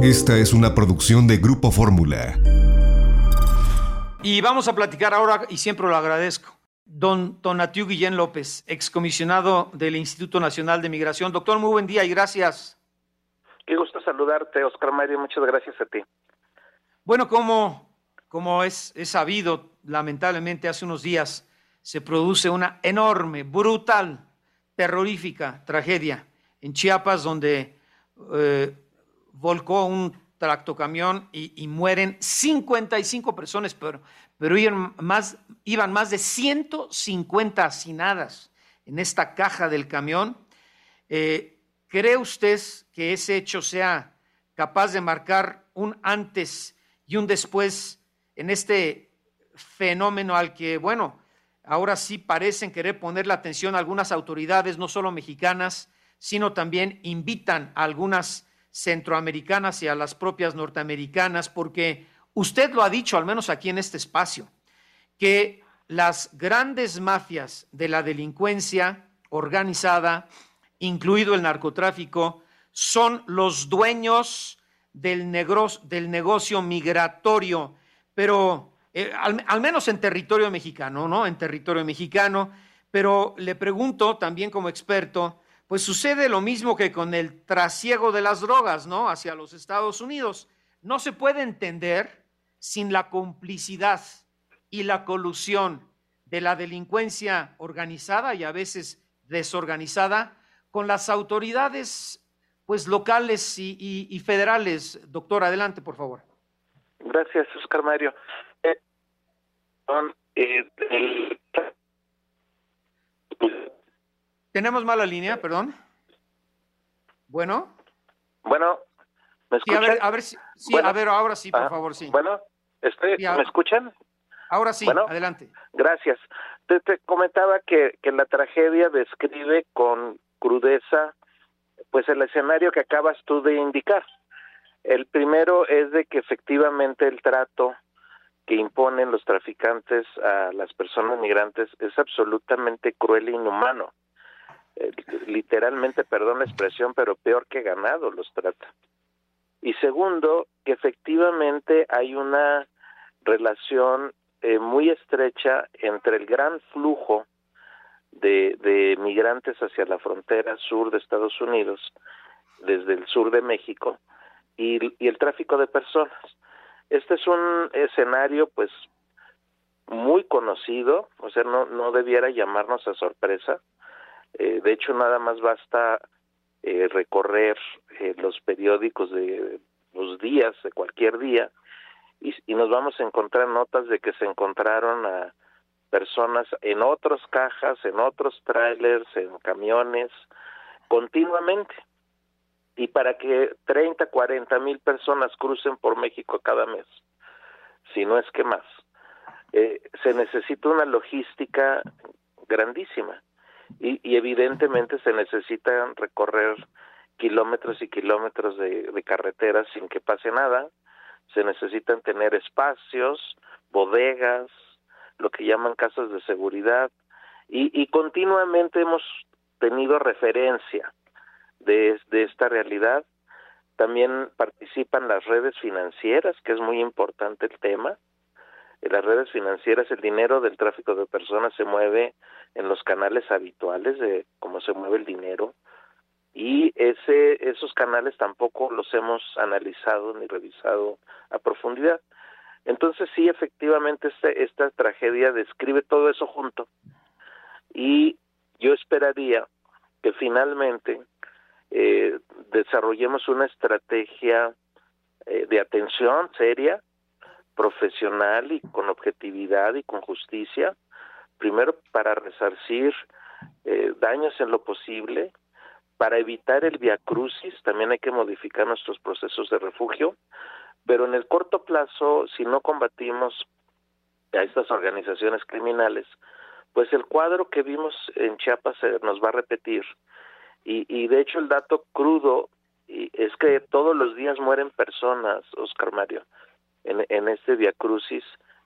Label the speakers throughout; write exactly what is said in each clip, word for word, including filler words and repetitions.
Speaker 1: Esta es una producción de Grupo Fórmula.
Speaker 2: Y vamos a platicar ahora, y siempre lo agradezco, don Tonatiuh Guillén López, excomisionado del Instituto Nacional de Migración. Doctor, muy buen día y gracias.
Speaker 3: Qué gusto saludarte, Oscar Mario, muchas gracias a ti.
Speaker 2: Bueno, como, como es, es sabido, lamentablemente hace unos días se produce una enorme, brutal, terrorífica tragedia en Chiapas, donde eh, volcó un tractocamión y, y mueren cincuenta y cinco personas, pero, pero iban, más, iban más de ciento cincuenta hacinadas en esta caja del camión. Eh, ¿Cree usted que ese hecho sea capaz de marcar un antes y un después en este fenómeno al que, bueno, ahora sí parecen querer poner la atención algunas autoridades, no solo mexicanas, sino también invitan a algunas centroamericanas y a las propias norteamericanas, porque usted lo ha dicho, al menos aquí en este espacio, que las grandes mafias de la delincuencia organizada, incluido el narcotráfico, son los dueños del, negro, del negocio migratorio, pero eh, al, al menos en territorio mexicano, ¿no? En territorio mexicano, pero le pregunto también como experto, pues sucede lo mismo que con el trasiego de las drogas, ¿no? Hacia los Estados Unidos. No se puede entender sin la complicidad y la colusión de la delincuencia organizada y a veces desorganizada con las autoridades, pues, locales y, y, y federales. Doctor, adelante, por favor.
Speaker 3: Gracias, Oscar Mario. Eh, eh, el...
Speaker 2: Tenemos mala línea, perdón. Bueno.
Speaker 3: Bueno, ¿me escuchan?
Speaker 2: Sí, a ver, a ver, sí,
Speaker 3: bueno,
Speaker 2: a ver, ahora sí, por
Speaker 3: ah,
Speaker 2: favor, sí.
Speaker 3: Bueno, estoy,
Speaker 2: sí, a...
Speaker 3: ¿me escuchan?
Speaker 2: Ahora sí,
Speaker 3: bueno,
Speaker 2: adelante.
Speaker 3: Gracias. Te, te comentaba que, que la tragedia describe con crudeza, pues, el escenario que acabas tú de indicar. El primero es de que efectivamente el trato que imponen los traficantes a las personas migrantes es absolutamente cruel e inhumano. Eh, literalmente, perdón la expresión, pero peor que ganado los trata. Y segundo, que efectivamente hay una relación eh, muy estrecha entre el gran flujo de, de migrantes hacia la frontera sur de Estados Unidos, desde el sur de México, y, y el tráfico de personas. Este es un escenario, pues, muy conocido, o sea, no, no debiera llamarnos a sorpresa. Eh, de hecho, nada más basta eh, recorrer eh, los periódicos de los días, de cualquier día, y, y nos vamos a encontrar notas de que se encontraron a personas en otras cajas, en otros trailers, en camiones, continuamente. Y para que treinta, cuarenta mil personas crucen por México cada mes, si no es que más, eh, se necesita una logística grandísima. Y, y evidentemente se necesitan recorrer kilómetros y kilómetros de, de carreteras sin que pase nada. Se necesitan tener espacios, bodegas, lo que llaman casas de seguridad, y, y continuamente hemos tenido referencia de, de esta realidad. También participan las redes financieras, que es muy importante el tema. En las redes financieras, el dinero del tráfico de personas se mueve en los canales habituales de cómo se mueve el dinero, y ese esos canales tampoco los hemos analizado ni revisado a profundidad. Entonces sí, efectivamente este, esta tragedia describe todo eso junto, y yo esperaría que finalmente eh, desarrollemos una estrategia eh, de atención seria, profesional y con objetividad y con justicia, primero para resarcir eh, daños en lo posible, para evitar el viacrucis. También hay que modificar nuestros procesos de refugio, pero en el corto plazo, si no combatimos a estas organizaciones criminales, pues el cuadro que vimos en Chiapas se nos va a repetir, y, y de hecho el dato crudo es que todos los días mueren personas, Oscar Mario, en, en este viacrucis.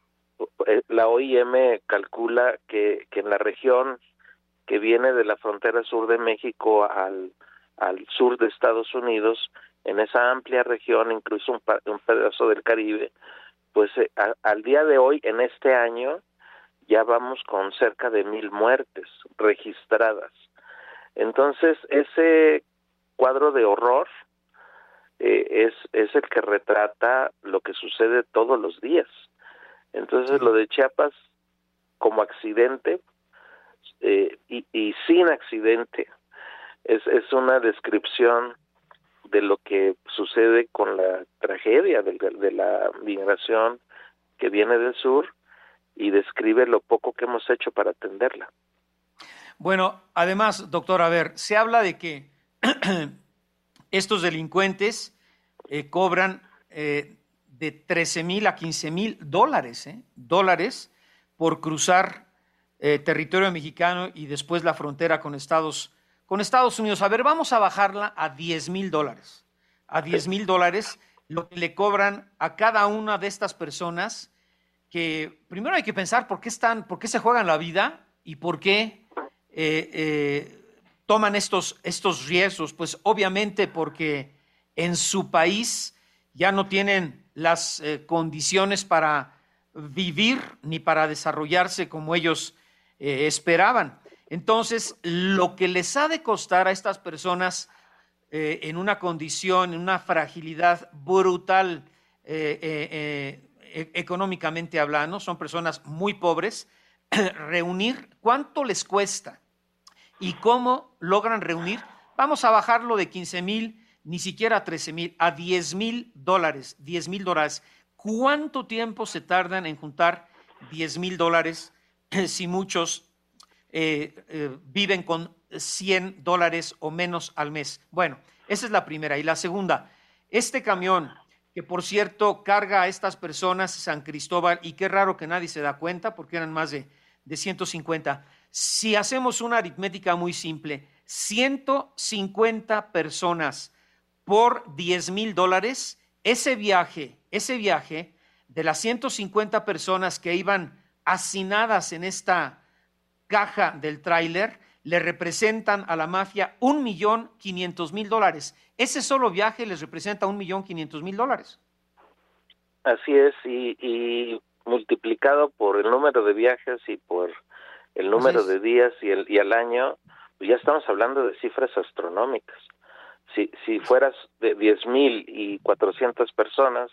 Speaker 3: La O I M calcula que, que en la región que viene de la frontera sur de México al, al sur de Estados Unidos, en esa amplia región, incluso un, un pedazo del Caribe, pues eh, a, al día de hoy, en este año, ya vamos con cerca de mil muertes registradas. Entonces, ese cuadro de horror eh, es, es el que retrata lo que sucede todos los días. Entonces, lo de Chiapas, como accidente eh, y, y sin accidente, es, es una descripción de lo que sucede con la tragedia de, de la migración que viene del sur, y describe lo poco que hemos hecho para atenderla.
Speaker 2: Bueno, además, doctor, a ver, se habla de que estos delincuentes eh, cobran eh, de trece mil a quince mil dólares, ¿eh? dólares por cruzar eh, territorio mexicano y después la frontera con Estados, con Estados Unidos. A ver, vamos a bajarla a diez mil dólares. A diez mil dólares, lo que le cobran a cada una de estas personas, que primero hay que pensar por qué están, por qué se juegan la vida y por qué eh, eh, toman estos, estos riesgos. Pues obviamente porque en su país ya no tienen las eh, condiciones para vivir ni para desarrollarse como ellos eh, esperaban. Entonces, lo que les ha de costar a estas personas eh, en una condición, en una fragilidad brutal, eh, eh, eh, económicamente hablando, son personas muy pobres, reunir, ¿cuánto les cuesta? ¿Y cómo logran reunir? Vamos a bajarlo de quince mil, ni siquiera a trece mil, a diez mil dólares, diez mil dólares. ¿Cuánto tiempo se tardan en juntar diez mil dólares si muchos eh, eh, viven con cien dólares o menos al mes? Bueno, esa es la primera. Y la segunda, este camión, que por cierto carga a estas personas San Cristóbal, y qué raro que nadie se da cuenta porque eran más de, de ciento cincuenta. Si hacemos una aritmética muy simple, ciento cincuenta personas por diez mil dólares, ese viaje, ese viaje de las ciento cincuenta personas que iban hacinadas en esta caja del tráiler, le representan a la mafia un millón quinientos mil dólares. Ese solo viaje les representa un millón quinientos mil dólares.
Speaker 3: Así es, y, y multiplicado por el número de viajes y por el número de días y, el, y al año, pues ya estamos hablando de cifras astronómicas. Si, si fueras de diez mil y cuatrocientas personas,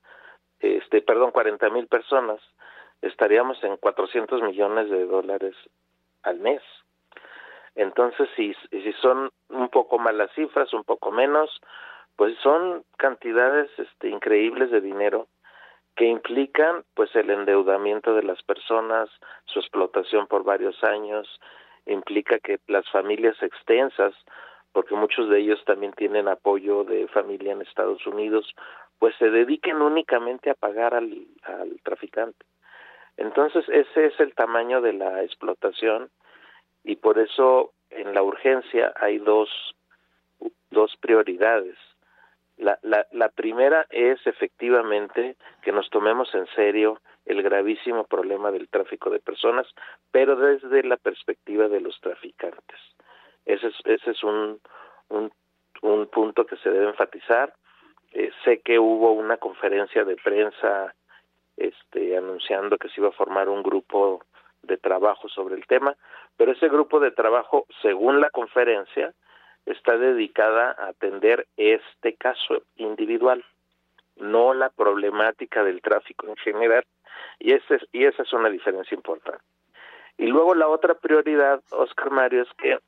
Speaker 3: este, perdón, cuarenta mil personas, estaríamos en cuatrocientos millones de dólares al mes. Entonces, si, si son un poco más las cifras, un poco menos, pues son cantidades este, increíbles de dinero que implican pues el endeudamiento de las personas, su explotación por varios años, implica que las familias extensas, porque muchos de ellos también tienen apoyo de familia en Estados Unidos, pues se dediquen únicamente a pagar al, al traficante. Entonces, ese es el tamaño de la explotación, y por eso en la urgencia hay dos, dos prioridades. La, la, la primera es efectivamente que nos tomemos en serio el gravísimo problema del tráfico de personas, pero desde la perspectiva de los traficantes. Ese es, ese es un, un, un punto que se debe enfatizar. Eh, sé que hubo una conferencia de prensa este, anunciando que se iba a formar un grupo de trabajo sobre el tema, pero ese grupo de trabajo, según la conferencia, está dedicada a atender este caso individual, no la problemática del tráfico en general, y, ese, y esa es una diferencia importante. Y luego la otra prioridad, Oscar Mario, es que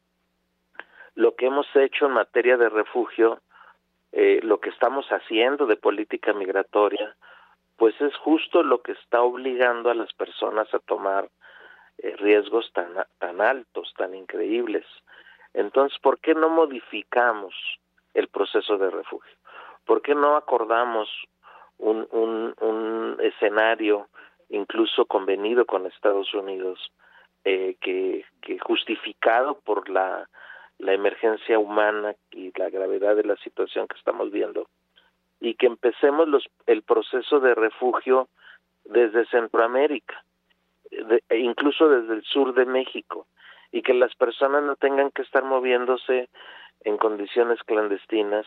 Speaker 3: lo que hemos hecho en materia de refugio, eh, lo que estamos haciendo de política migratoria, pues es justo lo que está obligando a las personas a tomar eh, riesgos tan, tan altos, tan increíbles. Entonces, ¿por qué no modificamos el proceso de refugio? ¿Por qué no acordamos un, un, un escenario incluso convenido con Estados Unidos eh, que, que justificado por la, la emergencia humana y la gravedad de la situación que estamos viendo, y que empecemos los, el proceso de refugio desde Centroamérica, de, incluso desde el sur de México, y que las personas no tengan que estar moviéndose en condiciones clandestinas,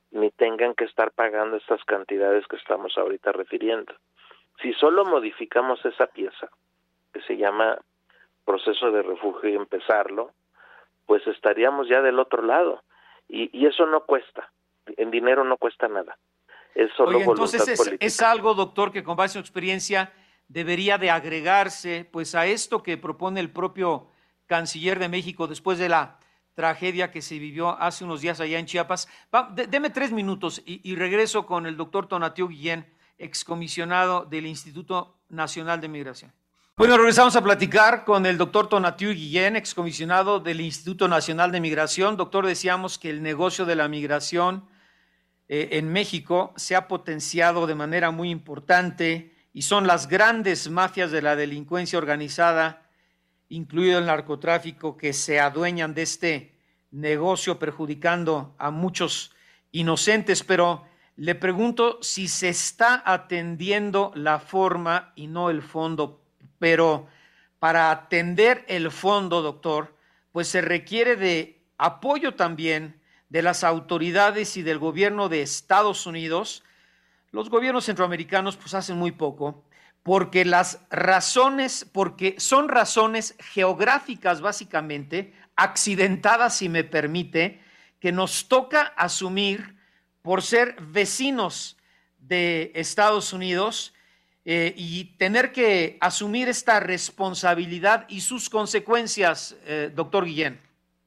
Speaker 3: ni tengan que estar pagando estas cantidades que estamos ahorita refiriendo. Si solo modificamos esa pieza, que se llama proceso de refugio, y empezarlo, pues estaríamos ya del otro lado. Y, y eso no cuesta, en dinero no cuesta nada. Es solo
Speaker 2: Oye,
Speaker 3: voluntad
Speaker 2: entonces es,
Speaker 3: política.
Speaker 2: es algo, doctor, que con base en su experiencia debería de agregarse pues a esto que propone el propio canciller de México después de la tragedia que se vivió hace unos días allá en Chiapas. Va, de, deme tres minutos y, y regreso con el doctor Tonatiuh Guillén, excomisionado del Instituto Nacional de Migración. Bueno, regresamos a platicar con el doctor Tonatiuh Guillén, excomisionado del Instituto Nacional de Migración. Doctor, decíamos que el negocio de la migración eh, en México se ha potenciado de manera muy importante y son las grandes mafias de la delincuencia organizada, incluido el narcotráfico, que se adueñan de este negocio perjudicando a muchos inocentes. Pero le pregunto si se está atendiendo la forma y no el fondo. Pero para atender el fondo, doctor, pues se requiere de apoyo también de las autoridades y del gobierno de Estados Unidos. Los gobiernos centroamericanos pues hacen muy poco, porque las razones, porque son razones geográficas básicamente, accidentadas, si me permite, que nos toca asumir por ser vecinos de Estados Unidos eh, y tener que asumir esta responsabilidad y sus consecuencias, eh, doctor Guillén.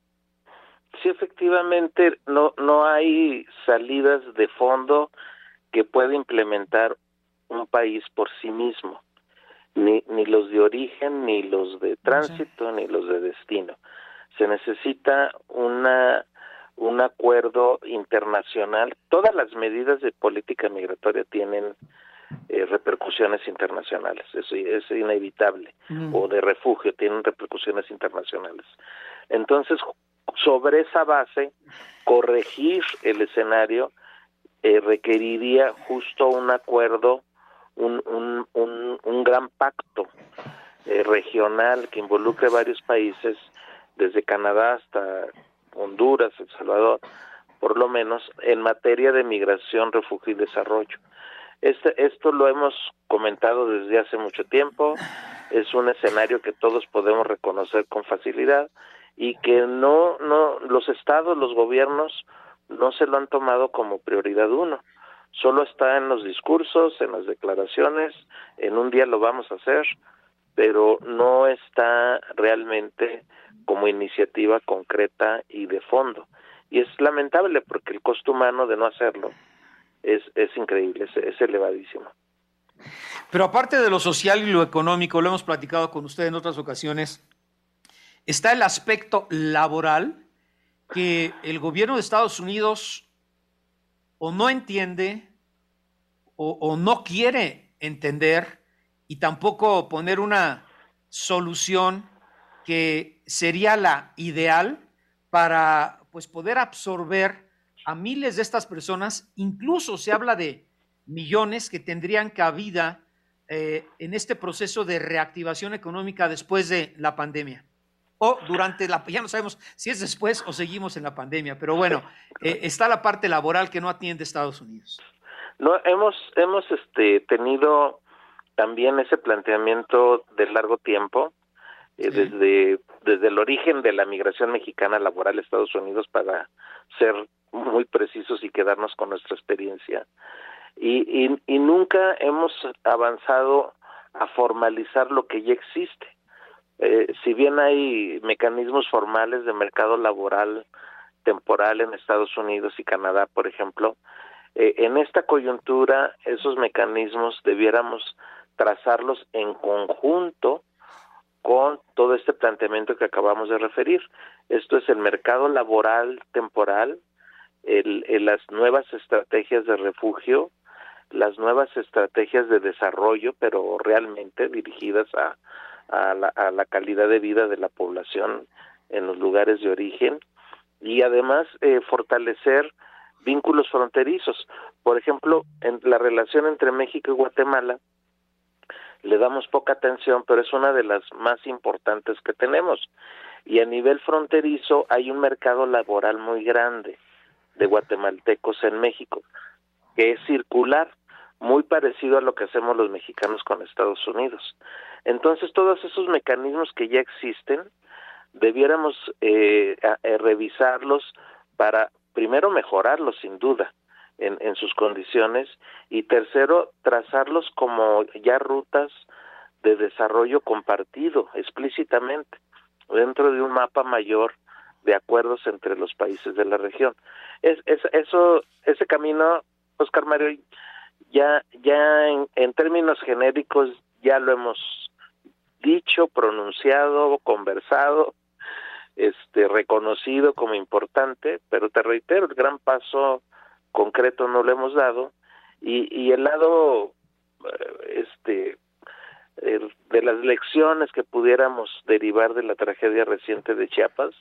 Speaker 3: Sí, efectivamente, no, no hay salidas de fondo que pueda implementar un país por sí mismo, ni, ni los de origen, ni los de tránsito, sí, ni los de destino. Se necesita una un acuerdo internacional. Todas las medidas de política migratoria tienen eh, repercusiones internacionales, eso es inevitable, mm. o de refugio, tienen repercusiones internacionales. Entonces, sobre esa base, corregir el escenario eh, requeriría justo un acuerdo, un, un, un, un gran pacto eh, regional que involucre varios países, desde Canadá hasta Honduras, El Salvador, por lo menos en materia de migración, refugio y desarrollo. Este, esto lo hemos comentado desde hace mucho tiempo, es un escenario que todos podemos reconocer con facilidad y que no, no, los estados, los gobiernos no se lo han tomado como prioridad uno. Solo está en los discursos, en las declaraciones, en un día lo vamos a hacer, pero no está realmente como iniciativa concreta y de fondo. Y es lamentable porque el costo humano de no hacerlo es, es increíble, es, es elevadísimo.
Speaker 2: Pero aparte de lo social y lo económico, lo hemos platicado con usted en otras ocasiones, está el aspecto laboral que el gobierno de Estados Unidos o no entiende o, o no quiere entender y tampoco poner una solución que sería la ideal para pues poder absorber a miles de estas personas. Incluso se habla de millones que tendrían cabida eh, en este proceso de reactivación económica después de la pandemia. O durante la, ya no sabemos si es después o seguimos en la pandemia, pero bueno, eh, está la parte laboral que no atiende Estados Unidos.
Speaker 3: No, hemos, hemos este, tenido también ese planteamiento de largo tiempo, eh, sí. desde, desde el origen de la migración mexicana laboral a Estados Unidos, para ser muy precisos y quedarnos con nuestra experiencia. Y, y, y nunca hemos avanzado a formalizar lo que ya existe. Eh, si bien hay mecanismos formales de mercado laboral temporal en Estados Unidos y Canadá, por ejemplo, eh, en esta coyuntura esos mecanismos debiéramos trazarlos en conjunto con todo este planteamiento que acabamos de referir. Esto es el mercado laboral temporal, el, el, las nuevas estrategias de refugio, las nuevas estrategias de desarrollo, pero realmente dirigidas a A la, a la calidad de vida de la población en los lugares de origen, y además eh, fortalecer vínculos fronterizos. Por ejemplo, en la relación entre México y Guatemala le damos poca atención, pero es una de las más importantes que tenemos, y a nivel fronterizo hay un mercado laboral muy grande de guatemaltecos en México, que es circular, muy parecido a lo que hacemos los mexicanos con Estados Unidos. Entonces, todos esos mecanismos que ya existen, debiéramos eh, a, a revisarlos para, primero, mejorarlos sin duda en, en sus condiciones, y tercero, trazarlos como ya rutas de desarrollo compartido explícitamente dentro de un mapa mayor de acuerdos entre los países de la región. Es, es eso, ese camino, Oscar Mario, ya ya en, en términos genéricos ya lo hemos dicho, pronunciado, conversado, este reconocido como importante, pero te reitero, el gran paso concreto no lo hemos dado, y, y el lado este de las lecciones que pudiéramos derivar de la tragedia reciente de Chiapas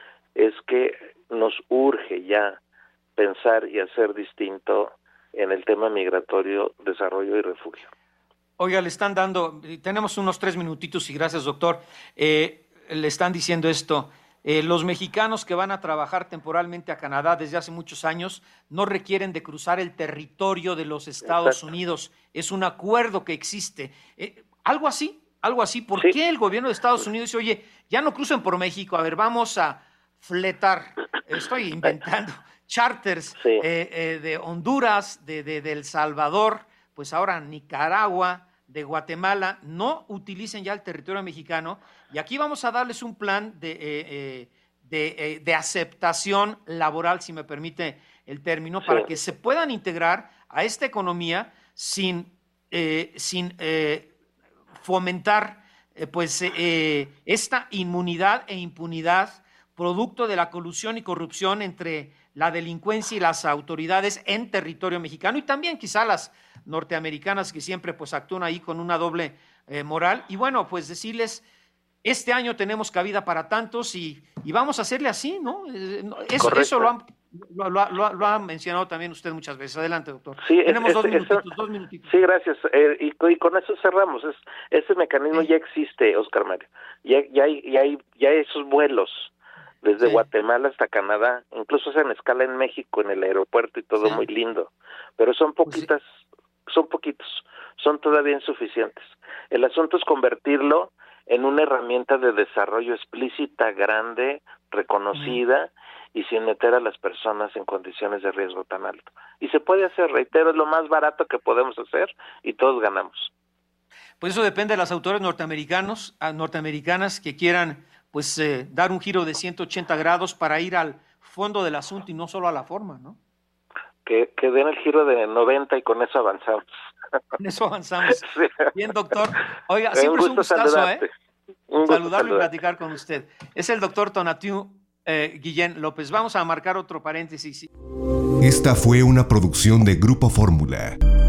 Speaker 3: es que nos urge ya pensar y hacer distinto en el tema migratorio, desarrollo y refugio.
Speaker 2: Oiga, le están dando, tenemos unos tres minutitos y gracias, doctor, eh, le están diciendo esto, eh, los mexicanos que van a trabajar temporalmente a Canadá desde hace muchos años no requieren de cruzar el territorio de los Estados Exacto. Unidos, es un acuerdo que existe, eh, algo así, algo así, ¿por sí. qué el gobierno de Estados Unidos dice, oye, ya no crucen por México, a ver, vamos a fletar, estoy inventando, charters sí. eh, eh, de Honduras, de, de, de El Salvador, pues ahora Nicaragua, de Guatemala, no utilicen ya el territorio mexicano, y aquí vamos a darles un plan de, eh, eh, de, eh, de aceptación laboral, si me permite el término, sí. para que se puedan integrar a esta economía sin, eh, sin eh, fomentar eh, pues, eh, esta inmunidad e impunidad producto de la colusión y corrupción entre la delincuencia y las autoridades en territorio mexicano, y también quizá las norteamericanas que siempre pues actúan ahí con una doble eh, moral. Y bueno, pues decirles, este año tenemos cabida para tantos y, y vamos a hacerle así, ¿no? Eso, eso lo, han, lo, lo, lo, lo ha mencionado también usted muchas veces. Adelante, doctor.
Speaker 3: Sí,
Speaker 2: tenemos
Speaker 3: es,
Speaker 2: dos,
Speaker 3: es,
Speaker 2: minutitos,
Speaker 3: es,
Speaker 2: dos minutitos.
Speaker 3: Sí, gracias. Eh, y, y con eso cerramos. Es, ese mecanismo sí. ya existe, Oscar Mario. Ya, ya, hay, ya, hay, ya hay esos vuelos desde sí. Guatemala hasta Canadá, incluso hacen escala en México, en el aeropuerto y todo sí. muy lindo, pero son poquitas, sí. son poquitos, son todavía insuficientes. El asunto es convertirlo en una herramienta de desarrollo explícita, grande, reconocida, sí. y sin meter a las personas en condiciones de riesgo tan alto. Y se puede hacer, reitero, es lo más barato que podemos hacer y todos ganamos.
Speaker 2: Pues eso depende de las autoridades norteamericanos, norteamericanas que quieran pues eh, dar un giro de ciento ochenta grados para ir al fondo del asunto y no solo a la forma, ¿no?
Speaker 3: Que, que den el giro de noventa y con eso avanzamos.
Speaker 2: Con eso avanzamos. Sí. Bien, doctor. Oiga,
Speaker 3: un
Speaker 2: siempre es un gustazo,
Speaker 3: saludarte.
Speaker 2: ¿eh?
Speaker 3: Un
Speaker 2: Saludarlo y platicar con usted. Es el doctor Tonatiuh eh, Guillén López. Vamos a marcar otro paréntesis.
Speaker 1: Esta fue una producción de Grupo Fórmula.